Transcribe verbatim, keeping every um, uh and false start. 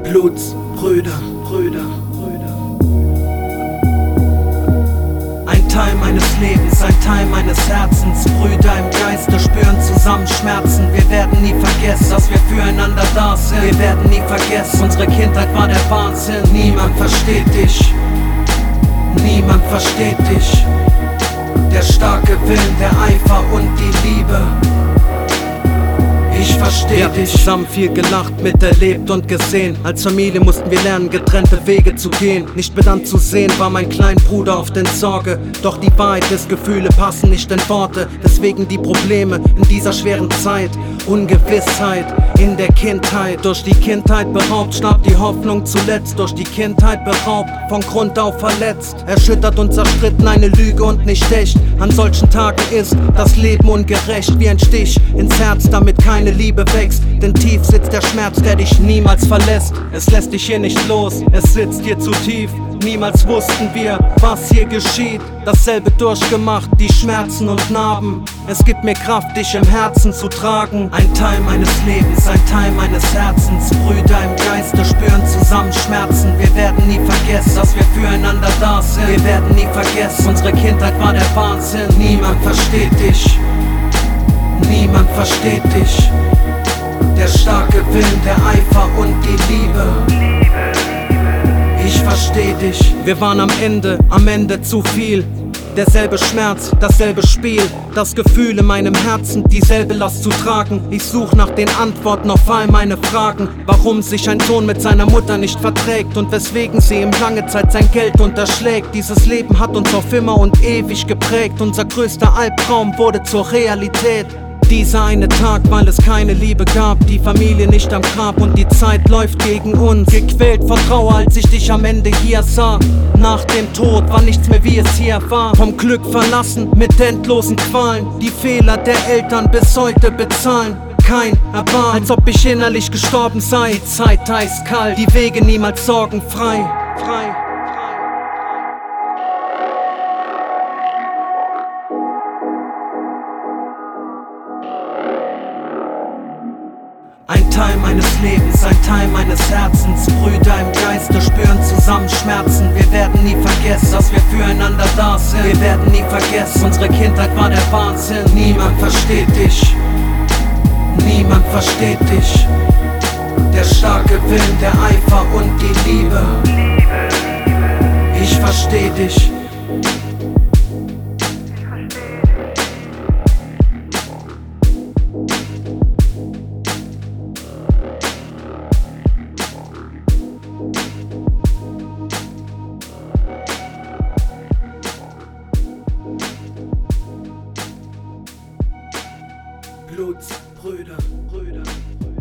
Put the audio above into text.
Blutsbrüder, Brüder, Brüder. Ein Teil meines Lebens, ein Teil meines Herzens. Brüder im Geiste spüren zusammen Schmerzen. Wir werden nie vergessen, dass wir füreinander da sind. Wir werden nie vergessen, unsere Kindheit war der Wahnsinn. Niemand versteht dich, niemand versteht dich. Der starke Willen, der Eifer und die Liebe. Ich versteh dich. Zusammen viel gelacht, miterlebt und gesehen. Als Familie mussten wir lernen, getrennte Wege zu gehen. Nicht mit anzusehen war mein kleiner Bruder oft in Sorge. Doch die Wahrheit ist, Gefühle passen nicht in Worte. Deswegen die Probleme in dieser schweren Zeit. Ungewissheit in der Kindheit. Durch die Kindheit beraubt, starb die Hoffnung zuletzt. Durch die Kindheit beraubt, von Grund auf verletzt. Erschüttert und zerstritten, eine Lüge und nicht echt. An solchen Tagen ist das Leben ungerecht. Wie ein Stich ins Herz, damit keine Liebe wächst. Denn tief sitzt der Schmerz, der dich niemals verlässt. Es lässt dich hier nicht los, es sitzt hier zu tief. Niemals wussten wir, was hier geschieht. Dasselbe durchgemacht, die Schmerzen und Narben. Es gibt mir Kraft, dich im Herzen zu tragen. Ein Teil meines Lebens, ein Teil meines Herzens. Brüder im Geiste spüren zusammen Schmerzen. Wir werden nie vergessen, dass wir füreinander da sind. Wir werden nie vergessen, unsere Kindheit war der Wahnsinn. Niemand versteht dich, niemand versteht dich. Der starke Willen, der Eifer und die Liebe. Ich versteh dich. Wir waren am Ende, am Ende zu viel. Derselbe Schmerz, dasselbe Spiel. Das Gefühl in meinem Herzen, dieselbe Last zu tragen. Ich such nach den Antworten auf all meine Fragen. Warum sich ein Sohn mit seiner Mutter nicht verträgt und weswegen sie ihm lange Zeit sein Geld unterschlägt. Dieses Leben hat uns auf immer und ewig geprägt. Unser größter Albtraum wurde zur Realität. Dieser eine Tag, weil es keine Liebe gab, die Familie nicht am Grab und die Zeit läuft gegen uns. Gequält vor Trauer, als ich dich am Ende hier sah. Nach dem Tod war nichts mehr wie es hier war. Vom Glück verlassen mit endlosen Qualen. Die Fehler der Eltern bis heute bezahlen. Kein Erbarmen, als ob ich innerlich gestorben sei. Die Zeit eiskalt, die Wege niemals sorgenfrei. Frei. Ein Teil meines Lebens, ein Teil meines Herzens. Brüder im Geiste spüren zusammen Schmerzen. Wir werden nie vergessen, dass wir füreinander da sind. Wir werden nie vergessen, unsere Kindheit war der Wahnsinn. Niemand versteht dich, niemand versteht dich. Der starke Willen, der Eifer und die Liebe. Ich versteh dich. Blutsbrüder, Brüder.